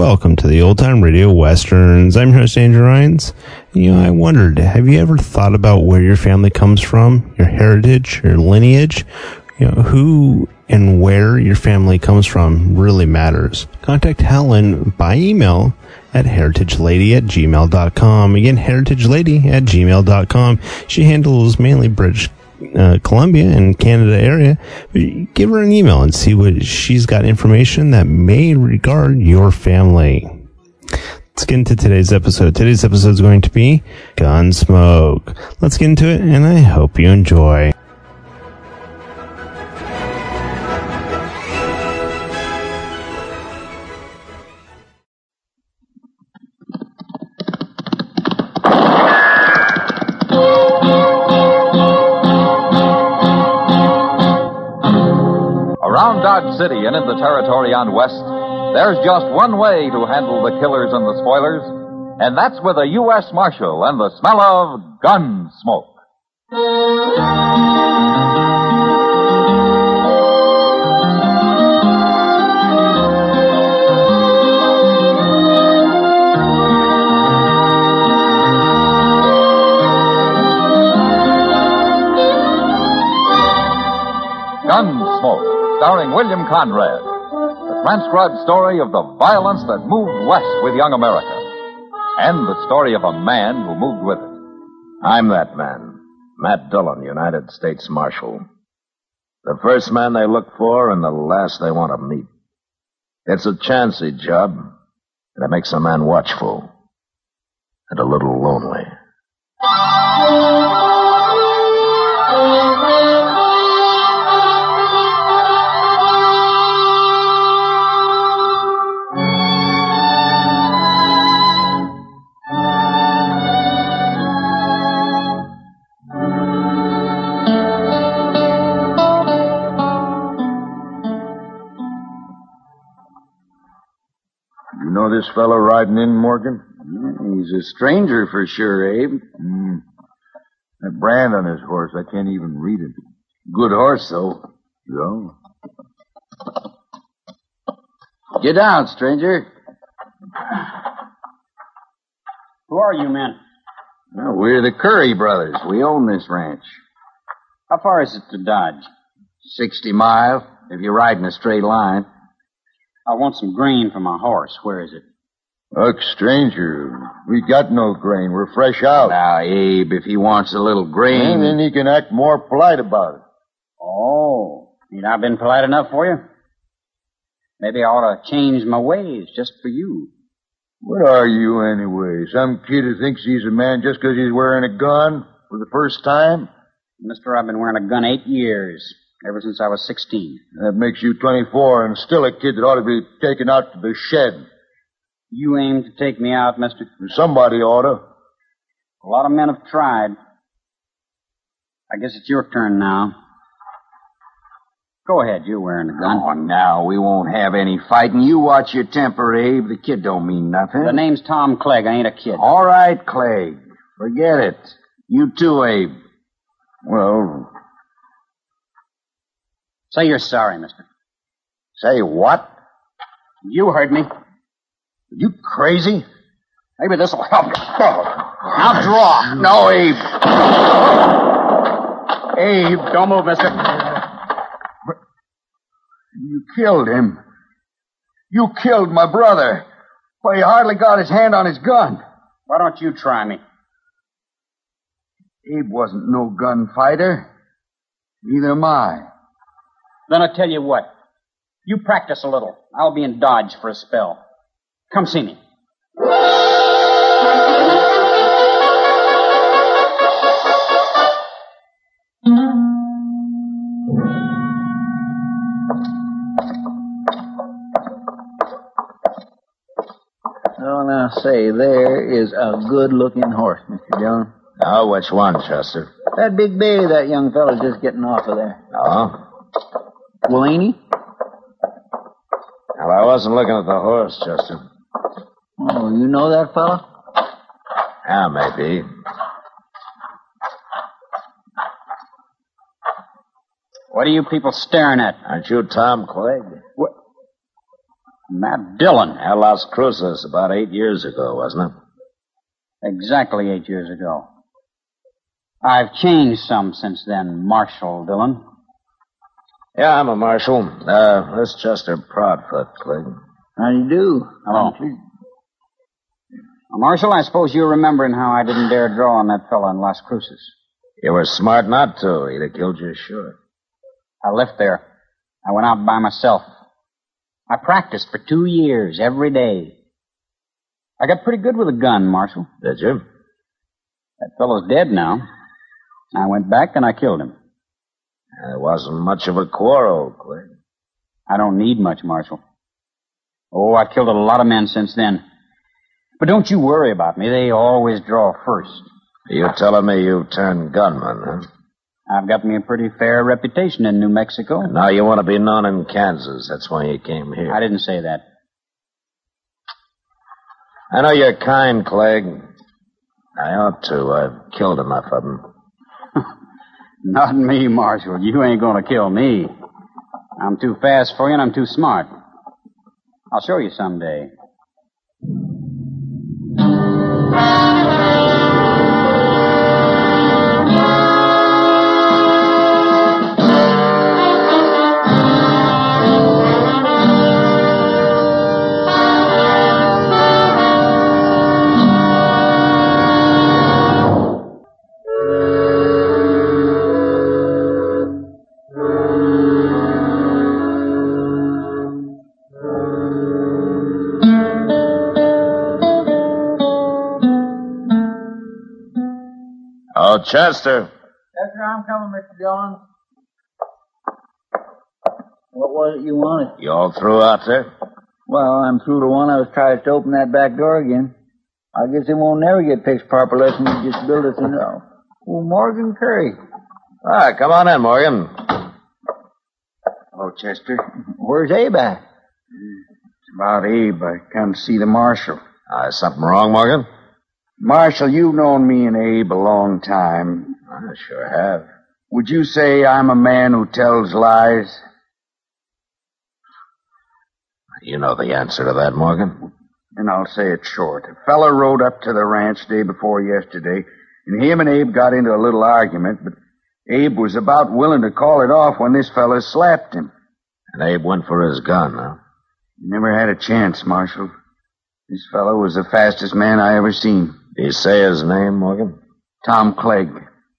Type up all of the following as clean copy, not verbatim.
Welcome to the Old Time Radio Westerns. I'm your host, Andrew Rhynes. I wondered, have you ever thought about where your family comes from, your heritage, your lineage? Who and where your family comes from really matters. Contact Helen by email at heritagelady@gmail.com. Again, heritagelady@gmail.com. She handles mainly British Columbia and Canada area. Give her an email and see what she's got information that may regard your family. Let's get into today's episode. Today's episode is going to be Gunsmoke. Let's get into it, and I hope you enjoy. Around Dodge City and in the territory on West, there's just one way to handle the killers and the spoilers, and that's with a U.S. Marshal and the smell of gun smoke. Gunsmoke, starring William Conrad, the transcribed story of the violence that moved west with young America, and the story of a man who moved with it. I'm that man, Matt Dillon, United States Marshal. The first man they look for and the last they want to meet. It's a chancy job, and it makes a man watchful and a little lonely. You know this fellow riding in, Morgan? He's a stranger for sure, Abe. That brand on his horse, I can't even read it. Good horse, though. So? Get down, stranger. Who are you men? Well, we're the Curry brothers. We own this ranch. How far is it to Dodge? 60 miles, if you ride in a straight line. I want some grain for my horse. Where is it? Look, stranger, we got no grain. We're fresh out. Now, Abe, if he wants a little grain... And then he can act more polite about it. Oh, ain't I been polite enough for you? Maybe I ought to change my ways just for you. What are you, anyway? Some kid who thinks he's a man just because he's wearing a gun for the first time? Mister, I've been wearing a gun 8 years. Ever since I was 16. That makes you 24 and still a kid that ought to be taken out to the shed. You aim to take me out, mister? Somebody ought to. A lot of men have tried. I guess it's your turn now. Go ahead, you're wearing the gun. Oh, now, we won't have any fighting. You watch your temper, Abe. The kid don't mean nothing. The name's Tom Clegg. I ain't a kid. All right, Clegg. Forget it. You too, Abe. Well... Say you're sorry, mister. Say what? You heard me. You crazy? Maybe this'll help you. Now draw. No, Abe. Abe, don't move, mister. You killed him. You killed my brother. Well, he hardly got his hand on his gun. Why don't you try me? Abe wasn't no gunfighter. Neither am I. Then I tell you what. You practice a little. I'll be in Dodge for a spell. Come see me. Oh, now, say, there is a good-looking horse, Mr. Dillon. Oh, which one, Chester? That big bay that young fellow's just getting off of there. Oh? Well, ain't he? Well, I wasn't looking at the horse, Chester. Oh, you know that fellow? Yeah, maybe. What are you people staring at? Aren't you Tom Clegg? What? Matt Dillon. At Las Cruces about 8 years ago, wasn't it? Exactly 8 years ago. I've changed some since then, Marshal Dillon. Yeah, I'm a marshal. This Chester Proudfoot, Clegg. How do you do? Hello. Marshal, I suppose you're remembering how I didn't dare draw on that fellow in Las Cruces. You were smart not to. He'd have killed you sure. I left there. I went out by myself. I practiced for 2 years, every day. I got pretty good with a gun, Marshal. Did you? That fellow's dead now. I went back and I killed him. It wasn't much of a quarrel, Clegg. I don't need much, Marshal. Oh, I've killed a lot of men since then. But don't you worry about me. They always draw first. You're telling me you turned gunman, huh? I've got me a pretty fair reputation in New Mexico. And now you want to be known in Kansas. That's why you came here. I didn't say that. I know you're kind, Clegg. I ought to. I've killed enough of them. Not me, Marshal. You ain't gonna kill me. I'm too fast for you and I'm too smart. I'll show you someday. Oh, Chester. Chester, I'm coming, Mr. Dillon. What was it you wanted? You all through out there? Well, I'm through the one I was trying to open that back door again. I guess it won't never get fixed proper unless you just build it thing out. Oh, Morgan Curry. All right, come on in, Morgan. Hello, Chester. Where's Abe at? It's about Abe. I come to see the marshal. Is something wrong, Morgan? Marshal, you've known me and Abe a long time. I sure have. Would you say I'm a man who tells lies? You know the answer to that, Morgan. And I'll say it short. A fella rode up to the ranch day before yesterday, and him and Abe got into a little argument, but Abe was about willing to call it off when this fella slapped him. And Abe went for his gun, huh? He never had a chance, Marshal. This fellow was the fastest man I ever seen. Did he say his name, Morgan? Tom Clegg.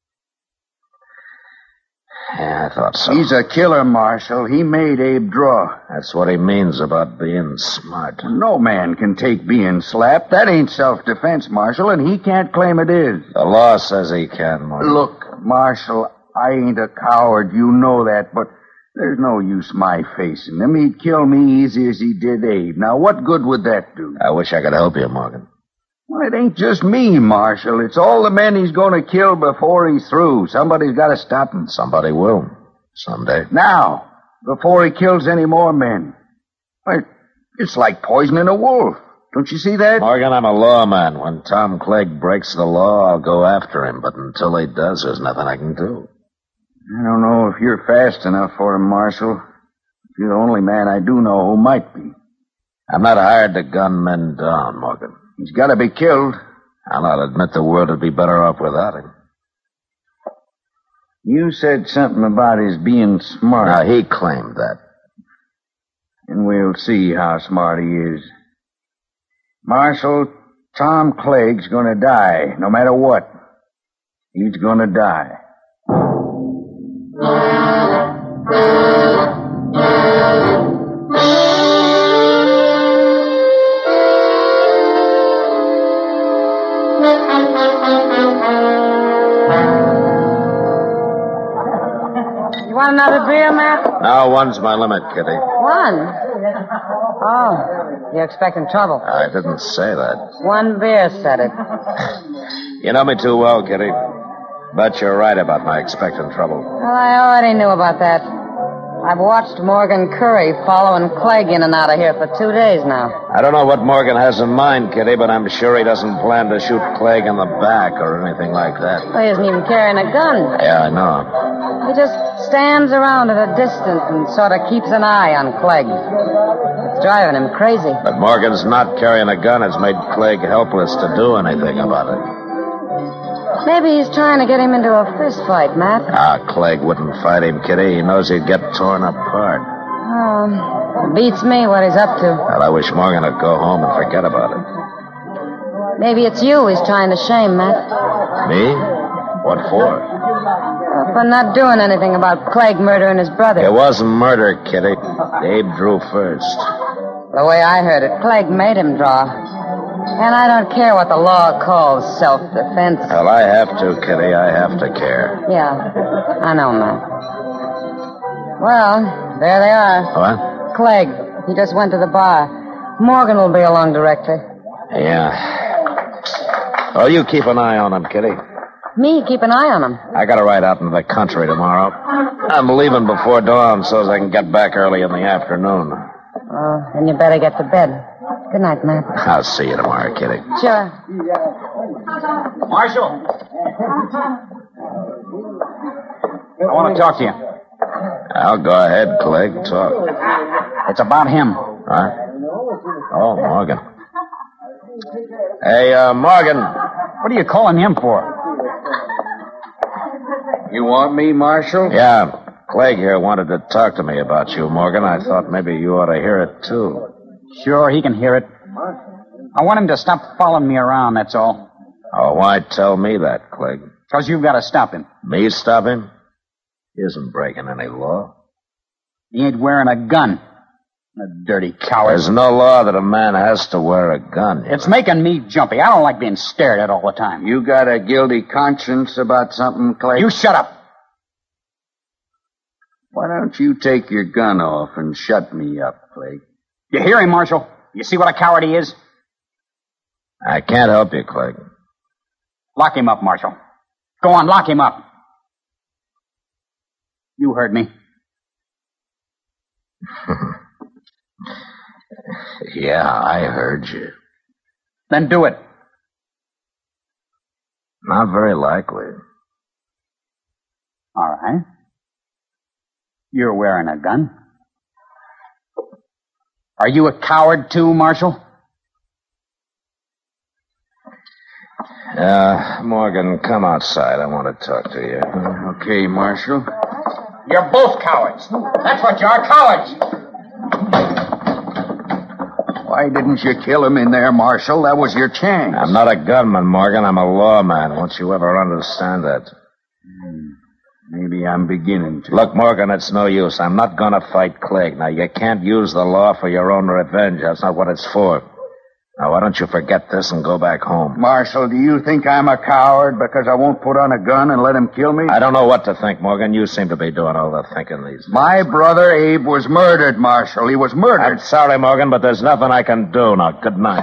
Yeah, I thought so. He's a killer, Marshal. He made Abe draw. That's what he means about being smart. No man can take being slapped. That ain't self-defense, Marshal, and he can't claim it is. The law says he can, Morgan. Look, Marshal, I ain't a coward. You know that, but there's no use my facing him. He'd kill me easy as he did Abe. Now, what good would that do? I wish I could help you, Morgan. Well, it ain't just me, Marshal. It's all the men he's going to kill before he's through. Somebody's got to stop him. Somebody will. Someday. Now, before he kills any more men. Why, it's like poisoning a wolf. Don't you see that? Morgan, I'm a lawman. When Tom Clegg breaks the law, I'll go after him. But until he does, there's nothing I can do. I don't know if you're fast enough for him, Marshal. You're the only man I do know who might be. I'm not hired to gun men down, Morgan. He's got to be killed. I'll admit the world would be better off without him. You said something about his being smart. Now, he claimed that. And we'll see how smart he is. Marshal, Tom Clegg's gonna die, no matter what. He's gonna die. You want another beer, Matt? Now, one's my limit, Kitty. One? Oh, you're expecting trouble. I didn't say that. One beer said it. You know me too well, Kitty. But you're right about my expecting trouble. Well, I already knew about that. I've watched Morgan Curry following Clegg in and out of here for 2 days now. I don't know what Morgan has in mind, Kitty, but I'm sure he doesn't plan to shoot Clegg in the back or anything like that. Well, he isn't even carrying a gun. Yeah, I know. He just stands around at a distance and sort of keeps an eye on Clegg. It's driving him crazy. But Morgan's not carrying a gun has made Clegg helpless to do anything about it. Maybe he's trying to get him into a fist fight, Matt. Clegg wouldn't fight him, Kitty. He knows he'd get torn apart. It beats me what he's up to. Well, I wish Morgan would go home and forget about it. Maybe it's you he's trying to shame, Matt. Me? What for? For not doing anything about Clegg murdering his brother. It wasn't murder, Kitty. Abe drew first. The way I heard it, Clegg made him draw. And I don't care what the law calls self-defense. Well, I have to, Kitty. I have to care. Yeah, I know, Matt. Well, there they are. What? Clegg. He just went to the bar. Morgan will be along directly. Yeah. Oh, you keep an eye on him, Kitty. Me, keep an eye on him. I gotta ride out into the country tomorrow. I'm leaving before dawn so as I can get back early in the afternoon. Oh, then you better get to bed. Good night, Matt. I'll see you tomorrow, Kitty. Sure. Marshal. I want to talk to you. I'll go ahead, Clegg. Talk. It's about him. Huh? Oh, Morgan. Hey, Morgan. What are you calling him for? You want me, Marshal? Yeah, Clegg here wanted to talk to me about you, Morgan. I thought maybe you ought to hear it, too. Sure, he can hear it. I want him to stop following me around, that's all. Oh, why tell me that, Clegg? Because you've got to stop him. Me stop him? He isn't breaking any law. He ain't wearing a gun. A dirty coward. There's no law that a man has to wear a gun. It's making me jumpy. I don't like being stared at all the time. You got a guilty conscience about something, Clegg? You shut up. Why don't you take your gun off and shut me up, Clegg? You hear him, Marshal? You see what a coward he is? I can't help you, Clegg. Lock him up, Marshal. Go on, lock him up. You heard me. Yeah, I heard you. Then do it. Not very likely. All right. You're wearing a gun. Are you a coward too, Marshal? Morgan, come outside. I want to talk to you. Okay, Marshal. You're both cowards. That's what you are, cowards. Why didn't you kill him in there, Marshal? That was your chance. I'm not a gunman, Morgan. I'm a lawman. Won't you ever understand that? Maybe I'm beginning to. Look, Morgan, it's no use. I'm not going to fight Clegg. Now, you can't use the law for your own revenge. That's not what it's for. Now, why don't you forget this and go back home? Marshal, do you think I'm a coward because I won't put on a gun and let him kill me? I don't know what to think, Morgan. You seem to be doing all the thinking these days. My brother Abe was murdered, Marshal. He was murdered. I'm sorry, Morgan, but there's nothing I can do. Now, good night.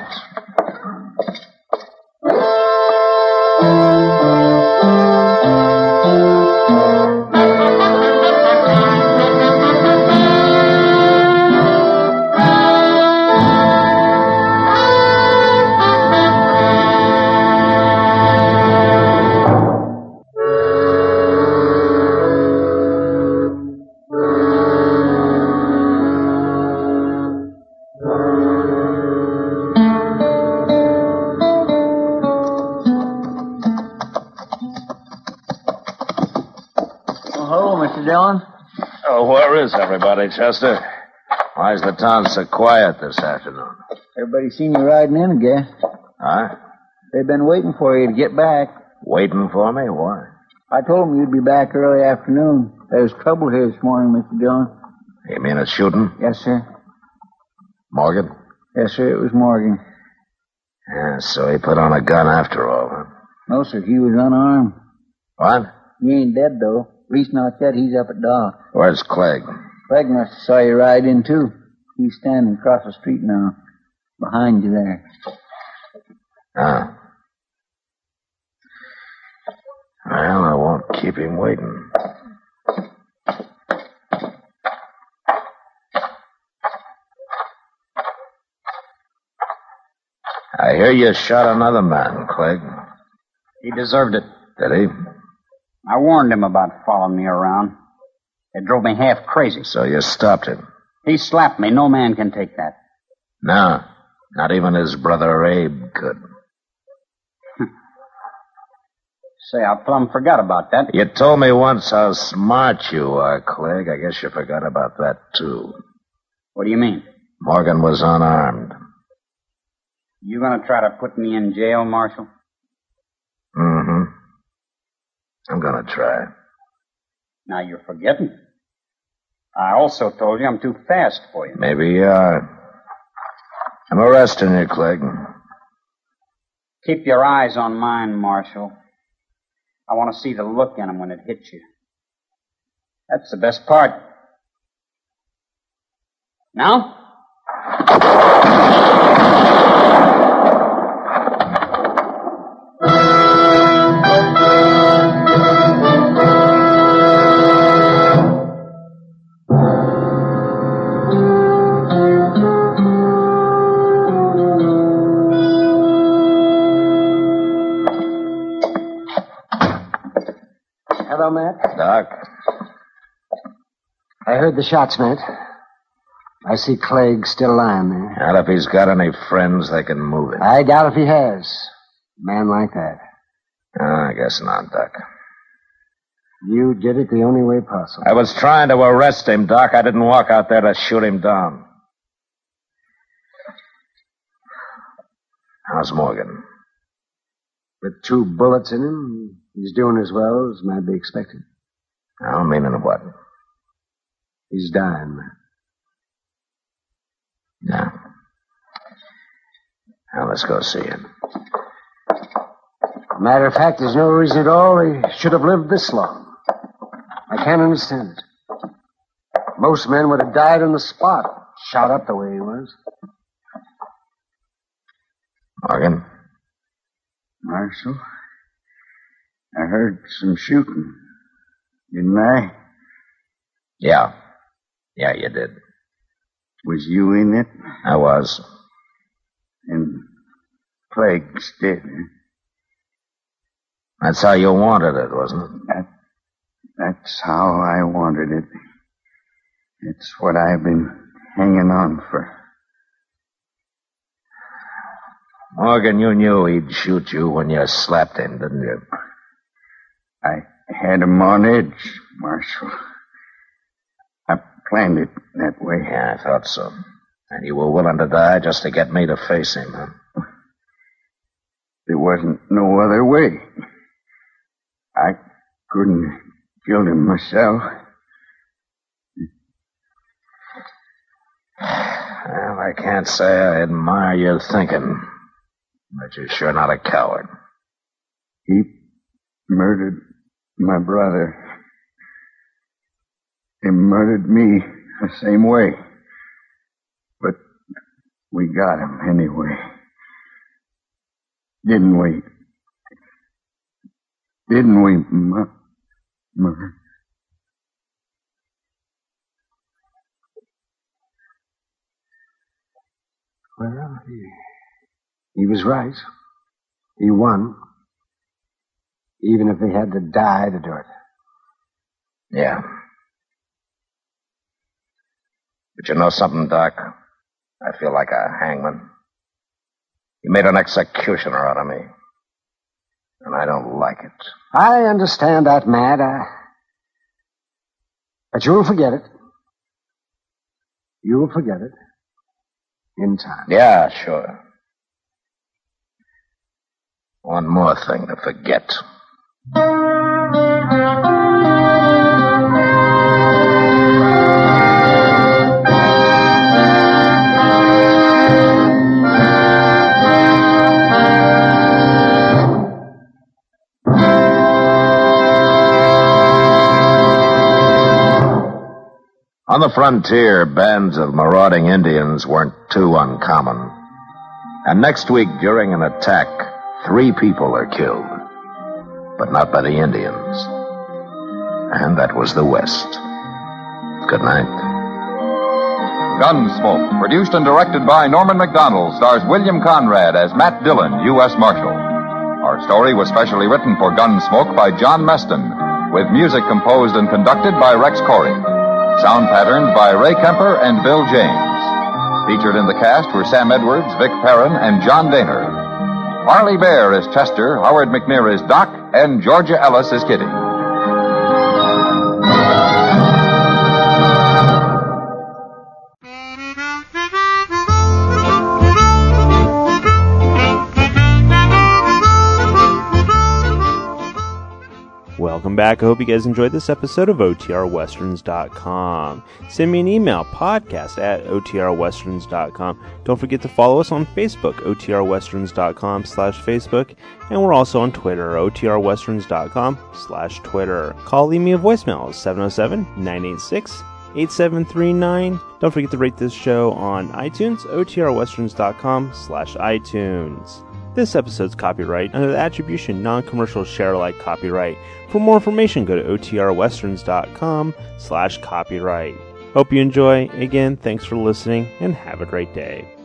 Oh, where is everybody, Chester? Why's the town so quiet this afternoon? Everybody seen you riding in, I guess. Huh? They've been waiting for you to get back. Waiting for me? Why? I told them you'd be back early afternoon. There's trouble here this morning, Mr. Dillon. You mean a shooting? Yes, sir. Morgan? Yes, sir, it was Morgan. Yeah, so he put on a gun after all, huh? No, sir, he was unarmed. What? He ain't dead, though. At least not yet. He's up at dock. Where's Clegg? Clegg must have saw you ride in, too. He's standing across the street now. Behind you there. Ah. Well, I won't keep him waiting. hear you shot another man, Clegg. He deserved it. Did he? I warned him about following me around. It drove me half crazy. So you stopped him? He slapped me. No man can take that. No, not even his brother Abe could. Say, I plumb forgot about that. You told me once how smart you are, Clegg. I guess you forgot about that, too. What do you mean? Morgan was unarmed. You gonna try to put me in jail, Marshal? Mm-hmm. I'm gonna try. Now you're forgetting. I also told you I'm too fast for you. Maybe you are. I'm arresting you, Clegg. Keep your eyes on mine, Marshal. I want to see the look in them when it hits you. That's the best part. Now? Hello, Matt. Doc. I heard the shots, Matt. I see Clegg still lying there. Well, if he's got any friends, they can move him. I doubt if he has. A man like that. I guess not, Doc. You did it the only way possible. I was trying to arrest him, Doc. I didn't walk out there to shoot him down. How's Morgan? With 2 bullets in him, he's doing as well as might be expected. I don't mean in what? He's dying, Matt. Yeah. Now, let's go see him. Matter of fact, there's no reason at all he should have lived this long. I can't understand it. Most men would have died on the spot, shot up the way he was. Morgan? Marshal, I heard some shooting. Didn't I? Yeah. Yeah, you did. Was you in it? I was. And Clegg's dead, eh? That's how you wanted it, wasn't it? That's how I wanted it. It's what I've been hanging on for. Morgan, you knew he'd shoot you when you slapped him, didn't you? I had him on edge, Marshal. I planned it that way. Yeah, I thought so. And you were willing to die just to get me to face him, huh? There wasn't no other way. I couldn't kill him myself. Well, I can't say I admire your thinking, but you're sure not a coward. He murdered my brother. He murdered me the same way. But we got him anyway. Didn't we? Didn't we, Mother? Well, he was right. He won. Even if he had to die to do it. Yeah. But you know something, Doc? I feel like a hangman. You made an executioner out of me. And I don't like it. I understand that, Matt. But you'll forget it. You'll forget it. In time. Yeah, sure. One more thing to forget. On the frontier, bands of marauding Indians weren't too uncommon. And next week, during an attack, 3 people are killed. But not by the Indians. And that was the West. Good night. Gunsmoke, produced and directed by Norman MacDonald, stars William Conrad as Matt Dillon, U.S. Marshal. Our story was specially written for Gunsmoke by John Meston, with music composed and conducted by Rex Corey. Sound patterns by Ray Kemper and Bill James. Featured in the cast were Sam Edwards, Vic Perrin, and John Daner. Marley Bear is Chester, Howard McNear is Doc, and Georgia Ellis is Kitty. Welcome back. I hope you guys enjoyed this episode of OTRWesterns.com. Send me an email, podcast@OTRWesterns.com. Don't forget to follow us on Facebook, OTRWesterns.com/Facebook. And we're also on Twitter, OTRWesterns.com/Twitter. Call, leave me a voicemail, 707-986-8739. Don't forget to rate this show on iTunes, OTRWesterns.com/iTunes. This episode's copyright under the Attribution Non-Commercial Share-alike copyright. For more information, go to OTRWesterns.com/copyright. Hope you enjoy. Again, thanks for listening, and have a great day.